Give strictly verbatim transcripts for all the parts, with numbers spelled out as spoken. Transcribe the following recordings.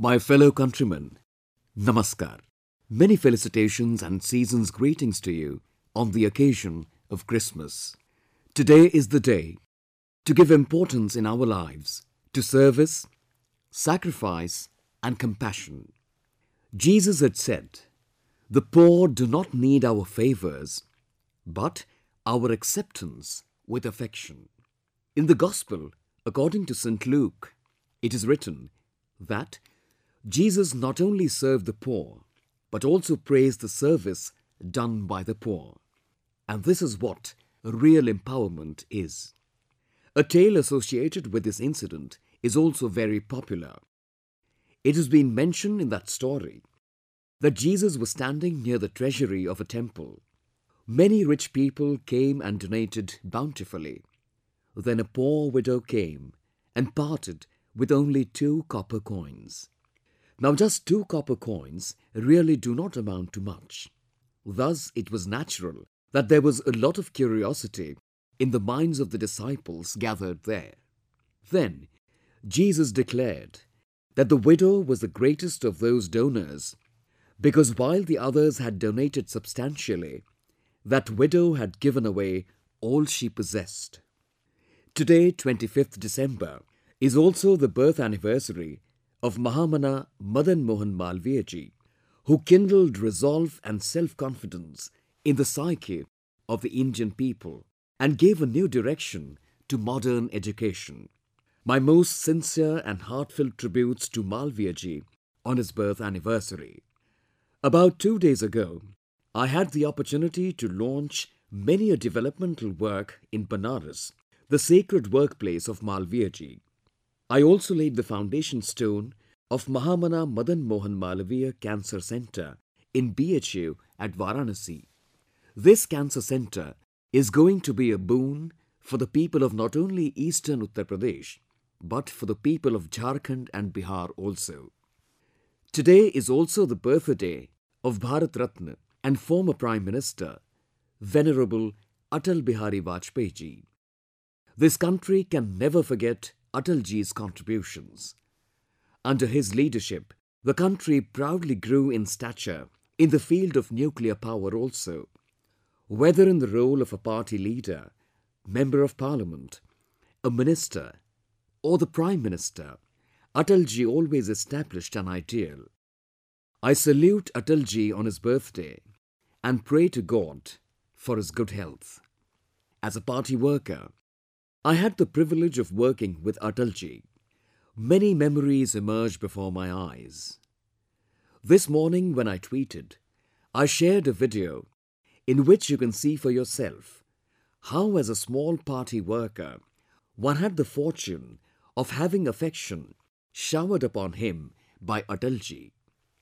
My fellow countrymen, Namaskar. Many felicitations and season's greetings to you on the occasion of Christmas. Today is the day to give importance in our lives to service, sacrifice and compassion. Jesus had said, "The poor do not need our favors, but our acceptance with affection." In the Gospel, according to Saint Luke, it is written that Jesus not only served the poor, but also praised the service done by the poor. And this is what real empowerment is. A tale associated with this incident is also very popular. It has been mentioned in that story that Jesus was standing near the treasury of a temple. Many rich people came and donated bountifully. Then a poor widow came and parted with only two copper coins. Now just two copper coins really do not amount to much. Thus it was natural that there was a lot of curiosity in the minds of the disciples gathered there. Then Jesus declared that the widow was the greatest of those donors, because while the others had donated substantially, that widow had given away all she possessed. Today, twenty-fifth December, is also the birth anniversary of Mahamana Madan Mohan Malviya ji, who kindled resolve and self-confidence in the psyche of the Indian people and gave a new direction to modern education. My most sincere and heartfelt tributes to Malviya ji on his birth anniversary. About two days ago, I had the opportunity to launch many a developmental work in Banaras, the sacred workplace of Malviya ji. I also laid the foundation stone of Mahamana Madan Mohan Malviya Cancer Center in B H U at Varanasi. This cancer center is going to be a boon for the people of not only eastern Uttar Pradesh, but for the people of Jharkhand and Bihar also. Today is also the birthday of Bharat Ratna and former Prime Minister, Venerable Atal Bihari Vajpayee ji. This country can never forget Atal ji's contributions. Under his leadership, the country proudly grew in stature in the field of nuclear power also. Whether in the role of a party leader, member of parliament, a minister or the Prime Minister, Atal ji always established an ideal. I salute Atal ji on his birthday and pray to God for his good health. As a party worker, I had the privilege of working with Atal ji. Many memories emerged before my eyes. This morning when I tweeted, I shared a video in which you can see for yourself how as a small party worker, one had the fortune of having affection showered upon him by Atal ji.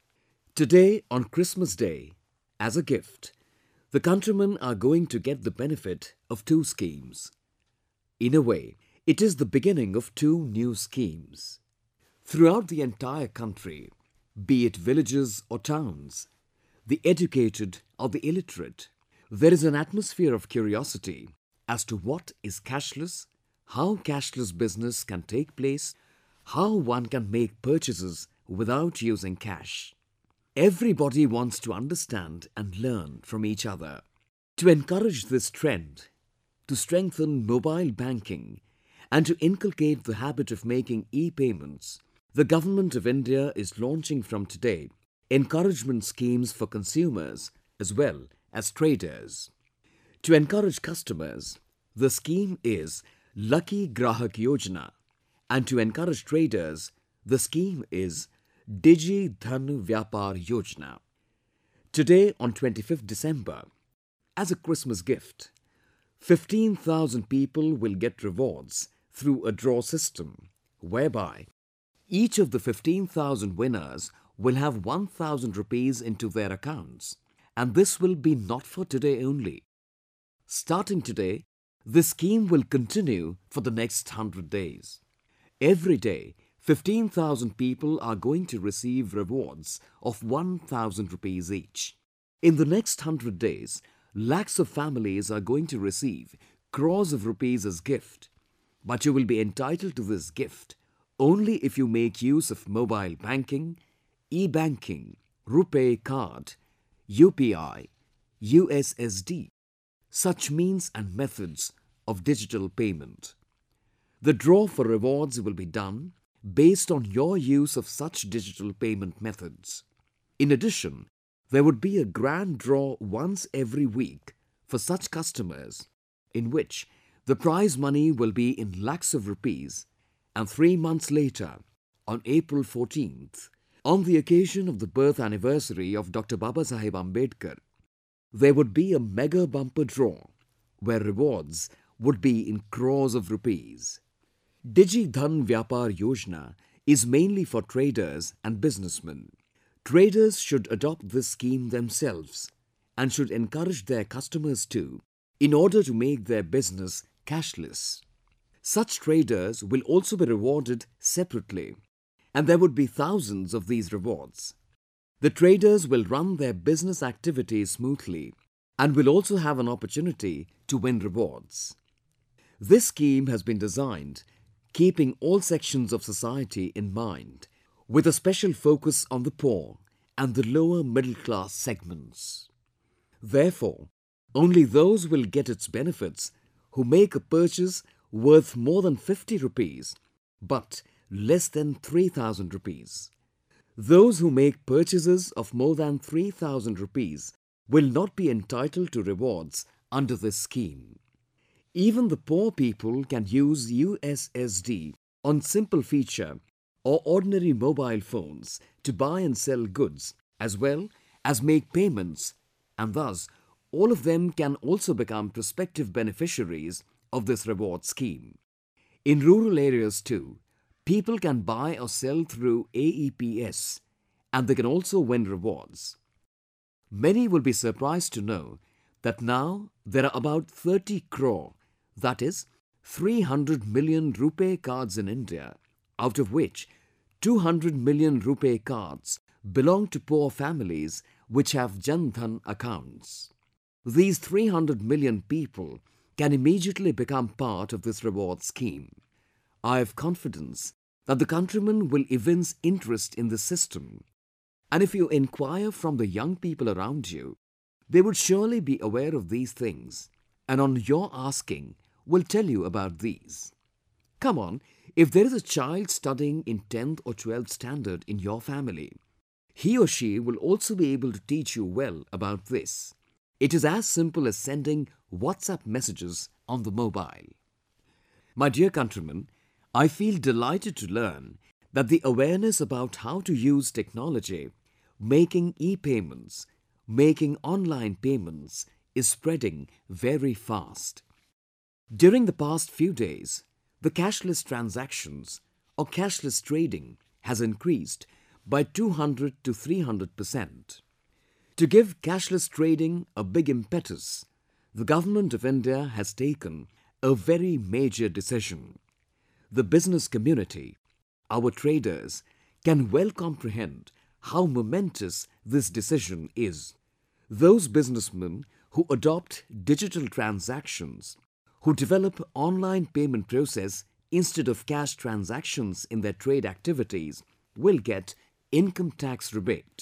Today on Christmas Day, as a gift, the countrymen are going to get the benefit of two schemes. In a way, it is the beginning of two new schemes. Throughout the entire country, be it villages or towns, the educated or the illiterate, there is an atmosphere of curiosity as to what is cashless, how cashless business can take place, how one can make purchases without using cash. Everybody wants to understand and learn from each other. To encourage this trend, to strengthen mobile banking and to inculcate the habit of making e-payments, the Government of India is launching from today encouragement schemes for consumers as well as traders. To encourage customers, the scheme is Lucky Grahak Yojana, and to encourage traders, the scheme is Digi Dhan Vyapar Yojana. Today on twenty-fifth December, as a Christmas gift, fifteen thousand people will get rewards through a draw system, whereby each of the fifteen thousand winners will have one thousand rupees into their accounts, and this will be not for today only. Starting today, this scheme will continue for the next one hundred days. Every day, fifteen thousand people are going to receive rewards of one thousand rupees each. In the next one hundred days, lakhs of families are going to receive crores of rupees as gift, but you will be entitled to this gift only if you make use of mobile banking, e-banking, RuPay card, U P I, U S S D, such means and methods of digital payment. The draw for rewards will be done based on your use of such digital payment methods. In addition, there would be a grand draw once every week for such customers, in which the prize money will be in lakhs of rupees, and three months later, on April fourteenth, on the occasion of the birth anniversary of Doctor Babasaheb Ambedkar, there would be a mega bumper draw where rewards would be in crores of rupees. Digi Dhan Vyapar Yojana is mainly for traders and businessmen. Traders should adopt this scheme themselves and should encourage their customers too, in order to make their business cashless. Such traders will also be rewarded separately, and there would be thousands of these rewards. The traders will run their business activities smoothly and will also have an opportunity to win rewards. This scheme has been designed keeping all sections of society in mind, with a special focus on the poor and the lower middle class segments. Therefore, only those will get its benefits who make a purchase worth more than fifty rupees but less than three thousand rupees. Those who make purchases of more than three thousand rupees will not be entitled to rewards under this scheme. Even the poor people can use U S S D on simple feature or ordinary mobile phones to buy and sell goods as well as make payments, and thus all of them can also become prospective beneficiaries of this reward scheme. In rural areas too, people can buy or sell through A E P S, and they can also win rewards. Many will be surprised to know that now there are about thirty crore, that is, three hundred million RuPay cards in India, out of which two hundred million RuPay cards belong to poor families which have Jan Dhan accounts. These three hundred million people can immediately become part of this reward scheme. I have confidence that the countrymen will evince interest in the system, and if you inquire from the young people around you, they would surely be aware of these things, and on your asking will tell you about these. Come on, if there is a child studying in tenth or twelfth standard in your family, he or she will also be able to teach you well about this. It is as simple as sending WhatsApp messages on the mobile. My dear countrymen, I feel delighted to learn that the awareness about how to use technology, making e-payments, making online payments is spreading very fast. During the past few days, the cashless transactions or cashless trading has increased by two hundred to three hundred percent. To give cashless trading a big impetus, the Government of India has taken a very major decision. The business community, our traders, can well comprehend how momentous this decision is. Those businessmen who adopt digital transactions, who develop online payment process instead of cash transactions in their trade activities, will get income tax rebate.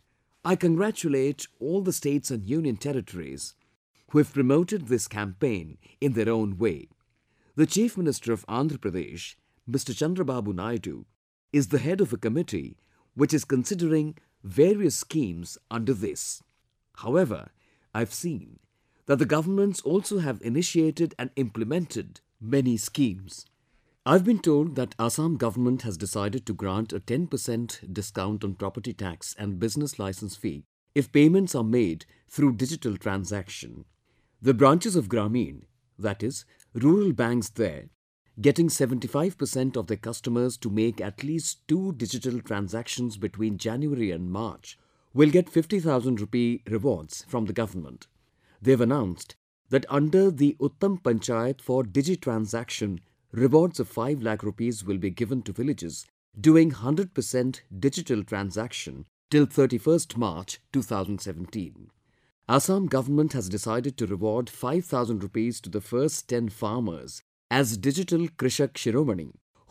I congratulate all the states and union territories who have promoted this campaign in their own way. The Chief Minister of Andhra Pradesh, Mister Chandrababu Naidu, is the head of a committee which is considering various schemes under this. However, I have seen that the governments also have initiated and implemented many schemes. I have been told that Assam government has decided to grant a ten percent discount on property tax and business license fee if payments are made through digital transaction. The branches of Grameen, that is, rural banks there, getting seventy-five percent of their customers to make at least two digital transactions between January and March, will get fifty thousand rupee rewards from the government. They have announced that under the Uttam Panchayat for Digi-Transaction, rewards of five lakh rupees will be given to villages doing one hundred percent digital transaction till thirty-first March two thousand seventeen. Assam government has decided to reward five thousand rupees to the first ten farmers as Digital Krishak Shiromani, who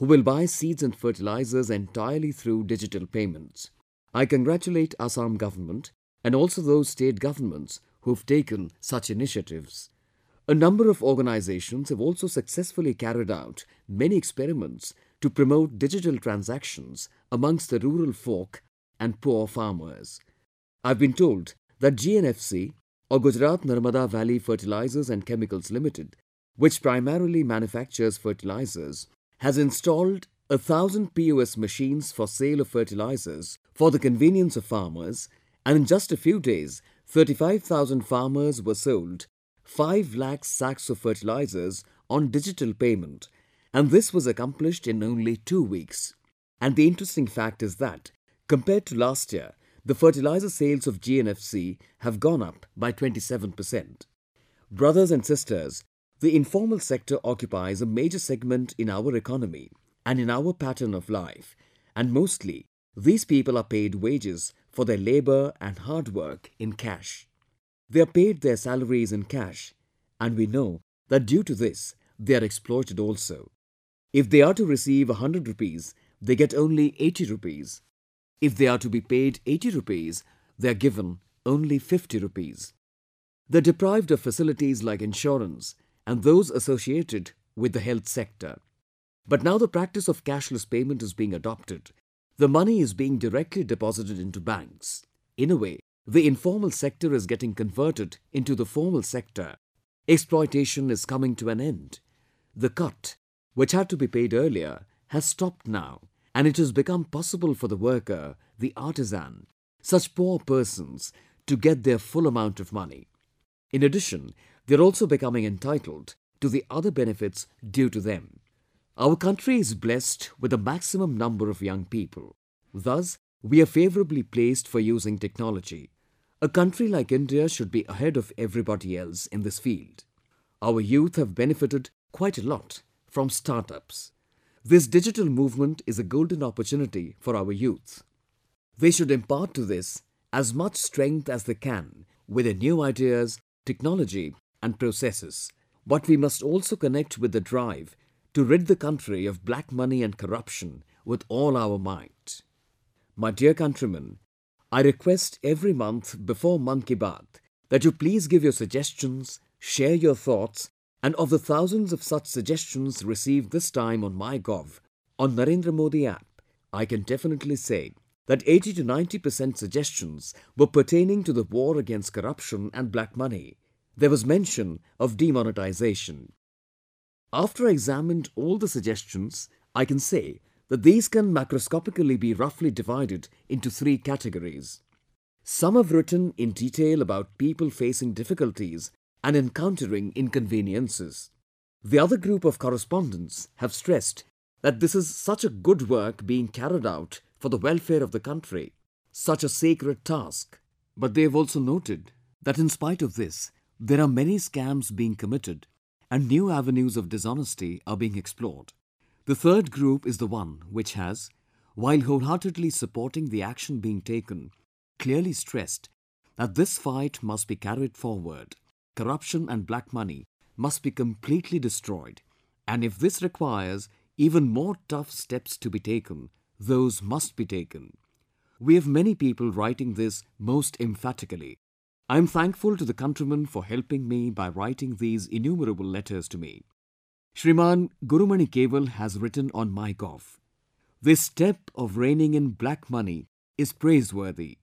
who will buy seeds and fertilizers entirely through digital payments. I congratulate Assam government and also those state governments who have taken such initiatives. A number of organizations have also successfully carried out many experiments to promote digital transactions amongst the rural folk and poor farmers. I've been told that G N F C, or Gujarat Narmada Valley Fertilizers and Chemicals Limited, which primarily manufactures fertilizers, has installed a thousand P O S machines for sale of fertilizers for the convenience of farmers, and in just a few days, thirty-five thousand farmers were sold five lakh sacks of fertilizers on digital payment, and this was accomplished in only two weeks. And the interesting fact is that, compared to last year, the fertilizer sales of G N F C have gone up by twenty-seven percent. Brothers and sisters, the informal sector occupies a major segment in our economy and in our pattern of life, and mostly these people are paid wages for their labor and hard work in cash. They are paid their salaries in cash, and we know that due to this, they are exploited also. If they are to receive one hundred rupees, they get only eighty rupees. If they are to be paid eighty rupees, they are given only fifty rupees. They are deprived of facilities like insurance and those associated with the health sector. But now the practice of cashless payment is being adopted. The money is being directly deposited into banks. In a way, the informal sector is getting converted into the formal sector. Exploitation is coming to an end. The cut, which had to be paid earlier, has stopped now, and it has become possible for the worker, the artisan, such poor persons, to get their full amount of money. In addition, they are also becoming entitled to the other benefits due to them. Our country is blessed with a maximum number of young people. Thus, we are favourably placed for using technology. A country like India should be ahead of everybody else in this field. Our youth have benefited quite a lot from startups. This digital movement is a golden opportunity for our youth. They should impart to this as much strength as they can with their new ideas, technology and processes. But we must also connect with the drive to rid the country of black money and corruption with all our might. My dear countrymen, I request every month before Mann Ki Baat that you please give your suggestions, share your thoughts, and of the thousands of such suggestions received this time on MyGov, on Narendra Modi app, I can definitely say that eighty to ninety percent suggestions were pertaining to the war against corruption and black money. There was mention of demonetization. After I examined all the suggestions, I can say that these can macroscopically be roughly divided into three categories. Some have written in detail about people facing difficulties and encountering inconveniences. The other group of correspondents have stressed that this is such a good work being carried out for the welfare of the country, such a sacred task. But they have also noted that in spite of this, there are many scams being committed and new avenues of dishonesty are being explored. The third group is the one which has, while wholeheartedly supporting the action being taken, clearly stressed that this fight must be carried forward. Corruption and black money must be completely destroyed, and if this requires even more tough steps to be taken, those must be taken. We have many people writing this most emphatically. I am thankful to the countrymen for helping me by writing these innumerable letters to me. Shriman Gurumani Kewal has written on MyGov, "This step of reining in black money is praiseworthy.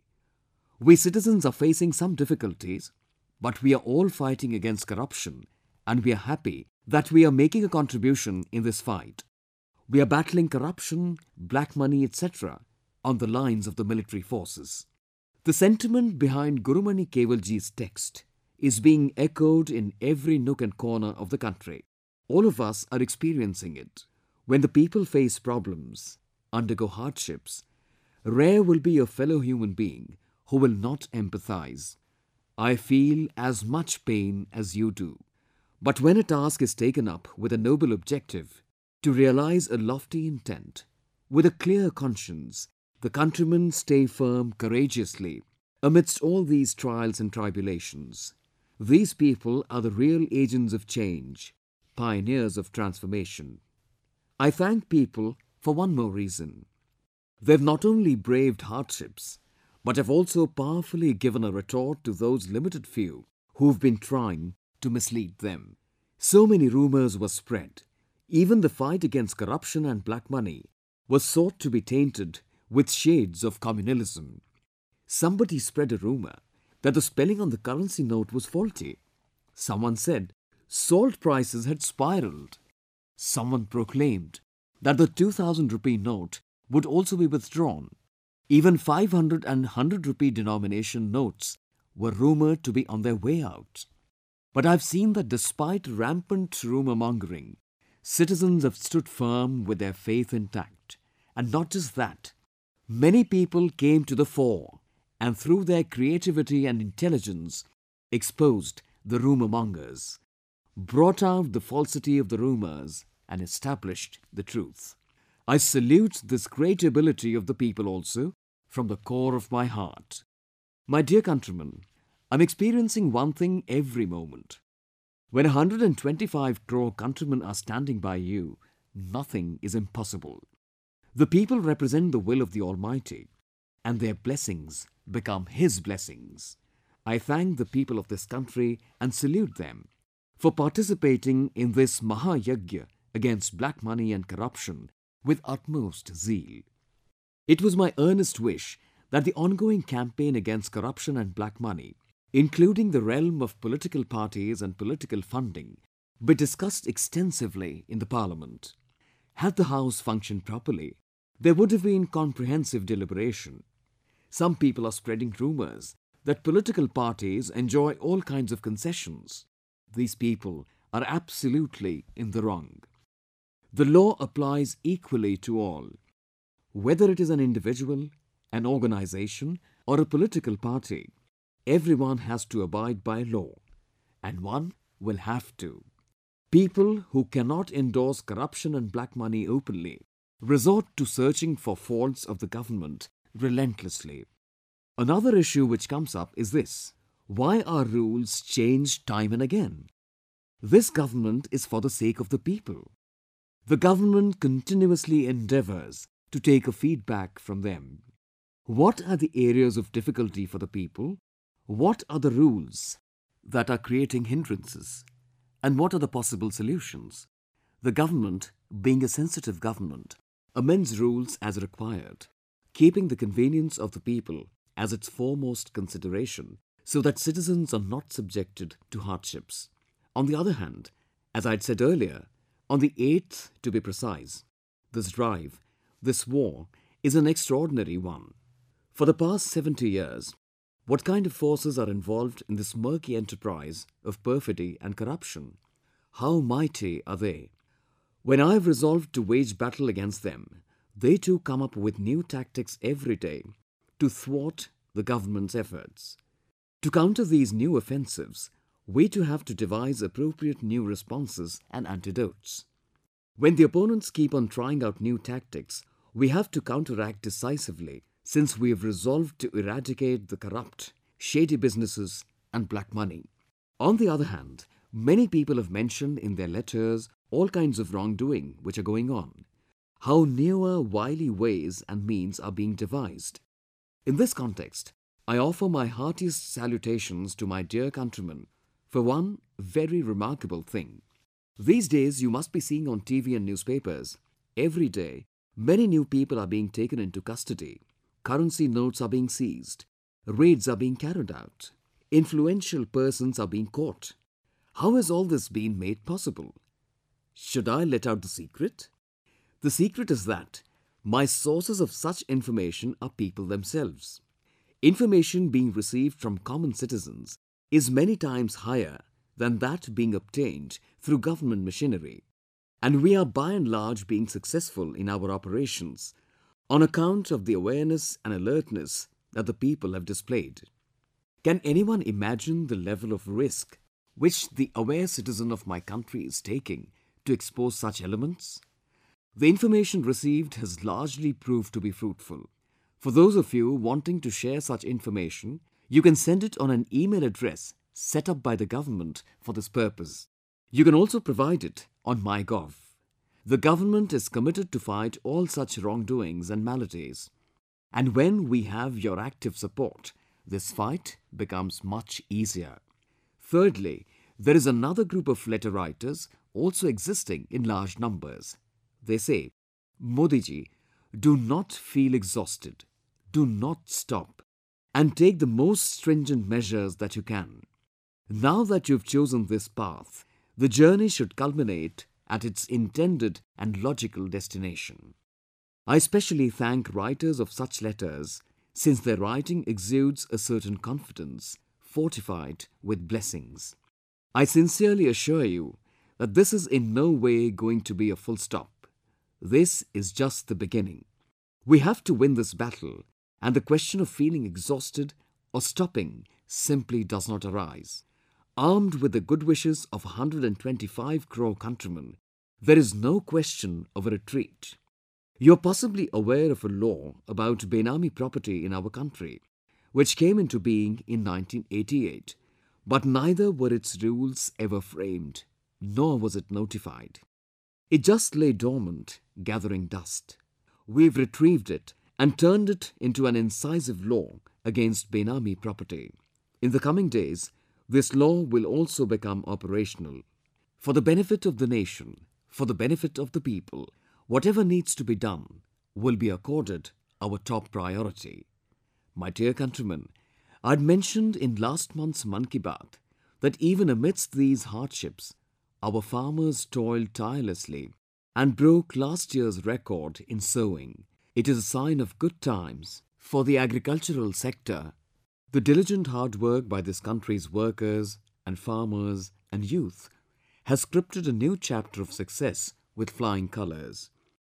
We citizens are facing some difficulties, but we are all fighting against corruption, and we are happy that we are making a contribution in this fight. We are battling corruption, black money, et cetera on the lines of the military forces." The sentiment behind Gurumani Kewalji's text is being echoed in every nook and corner of the country. All of us are experiencing it. When the people face problems, undergo hardships, rare will be a fellow human being who will not empathize. I feel as much pain as you do. But when a task is taken up with a noble objective, to realize a lofty intent, with a clear conscience, the countrymen stay firm courageously amidst all these trials and tribulations. These people are the real agents of change, pioneers of transformation. I thank people for one more reason. They've not only braved hardships, but have also powerfully given a retort to those limited few who've been trying to mislead them. So many rumours were spread. Even the fight against corruption and black money was sought to be tainted with shades of communalism. Somebody spread a rumour that the spelling on the currency note was faulty. Someone said salt prices had spiraled. Someone proclaimed that the two thousand rupee note would also be withdrawn. Even five hundred and one hundred rupee denomination notes were rumoured to be on their way out. But I've seen that despite rampant rumour mongering, citizens have stood firm with their faith intact. And not just that, many people came to the fore and through their creativity and intelligence exposed the rumour mongers, brought out the falsity of the rumours and established the truth. I salute this great ability of the people also from the core of my heart. My dear countrymen, I'm experiencing one thing every moment. When one hundred twenty-five crore countrymen are standing by you, nothing is impossible. The people represent the will of the Almighty, and their blessings become His blessings. I thank the people of this country and salute them for participating in this Mahayagya against black money and corruption with utmost zeal. It was my earnest wish that the ongoing campaign against corruption and black money, including the realm of political parties and political funding, be discussed extensively in the Parliament. Had the House functioned properly, there would have been comprehensive deliberation. Some people are spreading rumours that political parties enjoy all kinds of concessions. These people are absolutely in the wrong. The law applies equally to all. Whether it is an individual, an organisation or a political party, everyone has to abide by law, and one will have to. People who cannot endorse corruption and black money openly resort to searching for faults of the government relentlessly. Another issue which comes up is this: why are rules changed time and again? This government is for the sake of the people. The government continuously endeavours to take a feedback from them. What are the areas of difficulty for the people? What are the rules that are creating hindrances? And what are the possible solutions? The government, being a sensitive government, amends rules as required, keeping the convenience of the people as its foremost consideration so that citizens are not subjected to hardships. On the other hand, as I had said earlier, on the eighth to be precise, this drive, this war is an extraordinary one. For the past seventy years, what kind of forces are involved in this murky enterprise of perfidy and corruption? How mighty are they? When I have resolved to wage battle against them, they too come up with new tactics every day to thwart the government's efforts. To counter these new offensives, we too have to devise appropriate new responses and antidotes. When the opponents keep on trying out new tactics, we have to counteract decisively, since we have resolved to eradicate the corrupt, shady businesses and black money. On the other hand, many people have mentioned in their letters all kinds of wrongdoing which are going on. How newer wily ways and means are being devised. In this context, I offer my heartiest salutations to my dear countrymen for one very remarkable thing. These days you must be seeing on T V and newspapers, every day many new people are being taken into custody. Currency notes are being seized, raids are being carried out, influential persons are being caught. How has all this been made possible? Should I let out the secret? The secret is that my sources of such information are people themselves. Information being received from common citizens is many times higher than that being obtained through government machinery, and we are by and large being successful in our operations on account of the awareness and alertness that the people have displayed. Can anyone imagine the level of risk which the aware citizen of my country is taking to expose such elements? The information received has largely proved to be fruitful. For those of you wanting to share such information, you can send it on an email address set up by the government for this purpose. You can also provide it on MyGov. The government is committed to fight all such wrongdoings and maladies. And when we have your active support, this fight becomes much easier. Thirdly, there is another group of letter writers also existing in large numbers. They say, Modi ji, do not feel exhausted, do not stop, and take the most stringent measures that you can. Now that you've chosen this path, the journey should culminate at its intended and logical destination. I especially thank writers of such letters since their writing exudes a certain confidence, fortified with blessings. I sincerely assure you that this is in no way going to be a full stop. This is just the beginning. We have to win this battle, and the question of feeling exhausted or stopping simply does not arise. Armed with the good wishes of one hundred twenty-five crore countrymen, there is no question of a retreat. You are possibly aware of a law about Benami property in our country, which came into being in nineteen eighty-eight, but neither were its rules ever framed, nor was it notified. It just lay dormant, gathering dust. We've retrieved it and turned it into an incisive law against Benami property. In the coming days, this law will also become operational. For the benefit of the nation, for the benefit of the people, whatever needs to be done will be accorded our top priority. My dear countrymen, I had mentioned in last month's Mann Ki Baat that even amidst these hardships, our farmers toiled tirelessly and broke last year's record in sowing. It is a sign of good times for the agricultural sector. The diligent hard work by this country's workers and farmers and youth has scripted a new chapter of success with flying colours.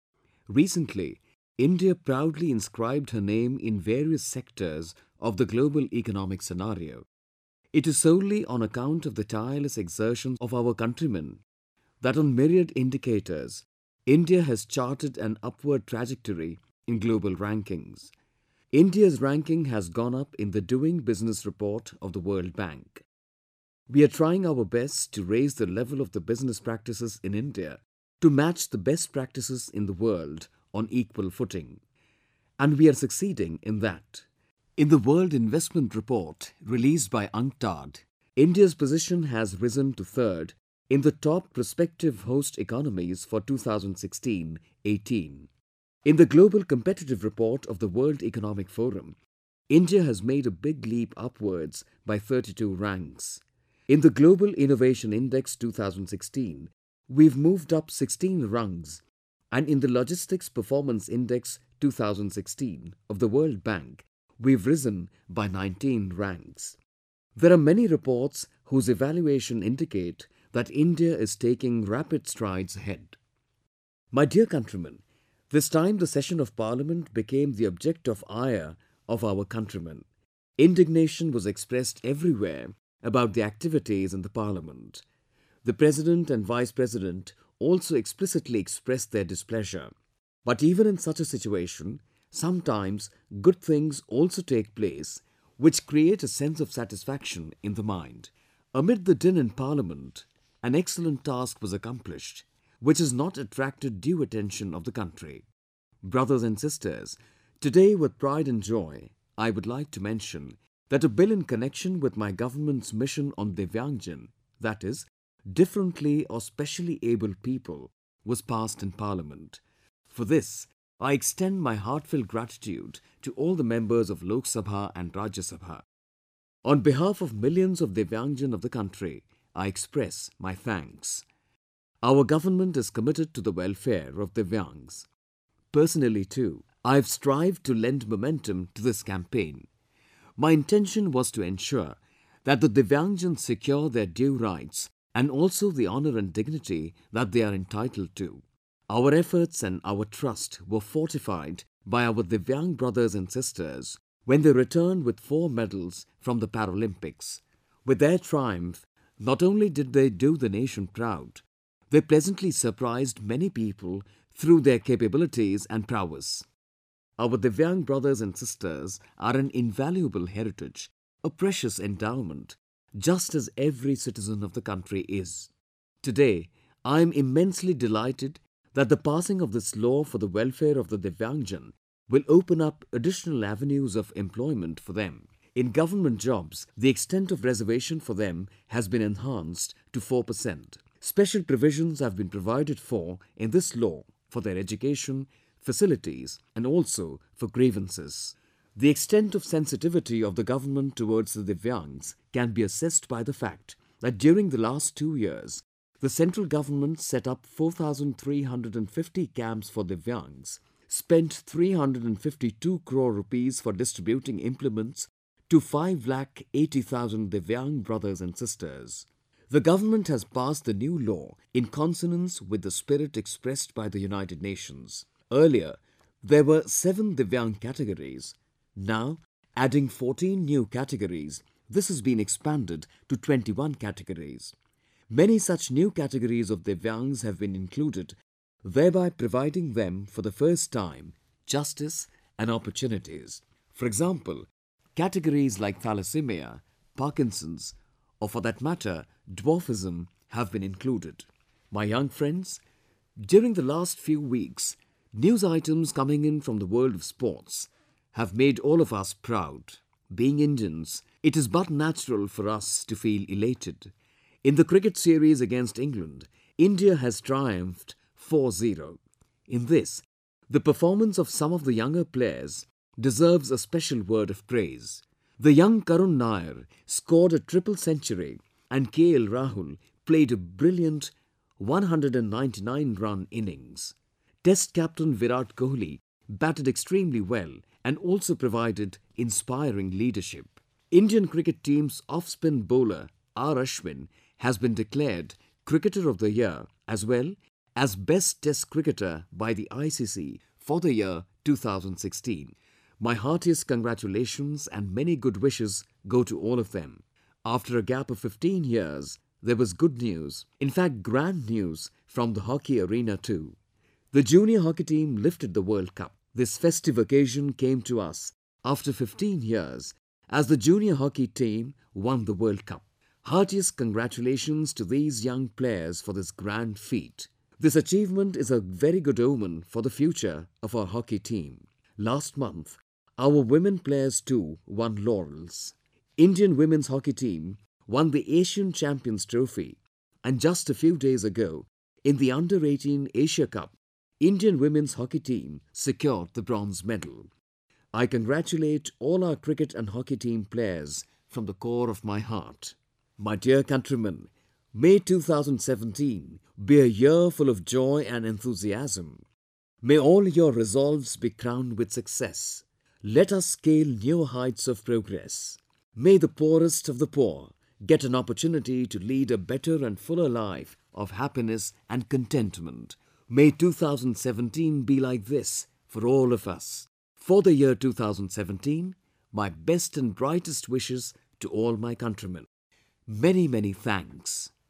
Recently, India proudly inscribed her name in various sectors of the global economic scenario. It is solely on account of the tireless exertions of our countrymen that on myriad indicators, India has charted an upward trajectory in global rankings. India's ranking has gone up in the Doing Business report of the World Bank. We are trying our best to raise the level of the business practices in India to match the best practices in the world on equal footing. And we are succeeding in that. In the World Investment Report released by UNCTAD, India's position has risen to third in the top prospective host economies for two thousand sixteen eighteen. In the Global Competitive Report of the World Economic Forum, India has made a big leap upwards by thirty-two ranks. In the Global Innovation Index twenty sixteen, we've moved up sixteen rungs, and in the Logistics Performance Index twenty sixteen of the World Bank, we've risen by nineteen ranks. There are many reports whose evaluation indicate that India is taking rapid strides ahead. My dear countrymen, this time the session of Parliament became the object of ire of our countrymen. Indignation was expressed everywhere about the activities in the Parliament. The President and Vice President also explicitly expressed their displeasure. But even in such a situation, sometimes good things also take place which create a sense of satisfaction in the mind. Amid the din in Parliament, an excellent task was accomplished, which has not attracted due attention of the country. Brothers and sisters, today with pride and joy, I would like to mention that a bill in connection with my government's mission on Divyangjan, that is, differently or specially abled people, was passed in Parliament. For this, I extend my heartfelt gratitude to all the members of Lok Sabha and Rajya Sabha. On behalf of millions of Divyangjan of the country, I express my thanks. Our government is committed to the welfare of Divyangs. Personally too, I have strived to lend momentum to this campaign. My intention was to ensure that the Divyangjans secure their due rights and also the honour and dignity that they are entitled to. Our efforts and our trust were fortified by our Divyang brothers and sisters when they returned with four medals from the Paralympics. With their triumph, not only did they do the nation proud, they pleasantly surprised many people through their capabilities and prowess. Our Divyang brothers and sisters are an invaluable heritage, a precious endowment, just as every citizen of the country is. Today, I am immensely delighted that the passing of this law for the welfare of the Divyangjan will open up additional avenues of employment for them. In government jobs, the extent of reservation for them has been enhanced to four percent. Special provisions have been provided for in this law for their education, facilities and also for grievances. The extent of sensitivity of the government towards the Divyangs can be assessed by the fact that during the last two years, the central government set up four thousand three hundred fifty camps for Divyangs, spent three hundred fifty-two crore rupees for distributing implements to five lakh eighty thousand Divyang brothers and sisters. The government has passed the new law in consonance with the spirit expressed by the United Nations. Earlier, there were seven Divyang categories. Now, adding fourteen new categories, this has been expanded to twenty-one categories. Many such new categories of Divyangs have been included, thereby providing them for the first time justice and opportunities. For example, categories like thalassemia, Parkinson's, or for that matter, dwarfism have been included. My young friends, during the last few weeks, news items coming in from the world of sports have made all of us proud. Being Indians, it is but natural for us to feel elated. In the cricket series against England, India has triumphed four zero. In this, the performance of some of the younger players deserves a special word of praise. The young Karun Nair scored a triple century and K L Rahul played a brilliant one hundred ninety-nine run innings. Test captain Virat Kohli batted extremely well and also provided inspiring leadership. Indian cricket team's off-spin bowler R Ashwin has been declared Cricketer of the Year as well as Best Test Cricketer by the I C C for the year two thousand sixteen. My heartiest congratulations and many good wishes go to all of them. After a gap of fifteen years, there was good news, in fact grand news from the hockey arena too. The junior hockey team lifted the World Cup. This festive occasion came to us after fifteen years as the junior hockey team won the World Cup. Heartiest congratulations to these young players for this grand feat. This achievement is a very good omen for the future of our hockey team. Last month, our women players too won laurels. Indian women's hockey team won the Asian Champions Trophy, and just a few days ago, in the under eighteen Asia Cup, Indian women's hockey team secured the bronze medal. I congratulate all our cricket and hockey team players from the core of my heart. My dear countrymen, may two thousand seventeen be a year full of joy and enthusiasm. May all your resolves be crowned with success. Let us scale new heights of progress. May the poorest of the poor get an opportunity to lead a better and fuller life of happiness and contentment. May two thousand seventeen be like this for all of us. For the year two thousand seventeen, my best and brightest wishes to all my countrymen. Many, many thanks.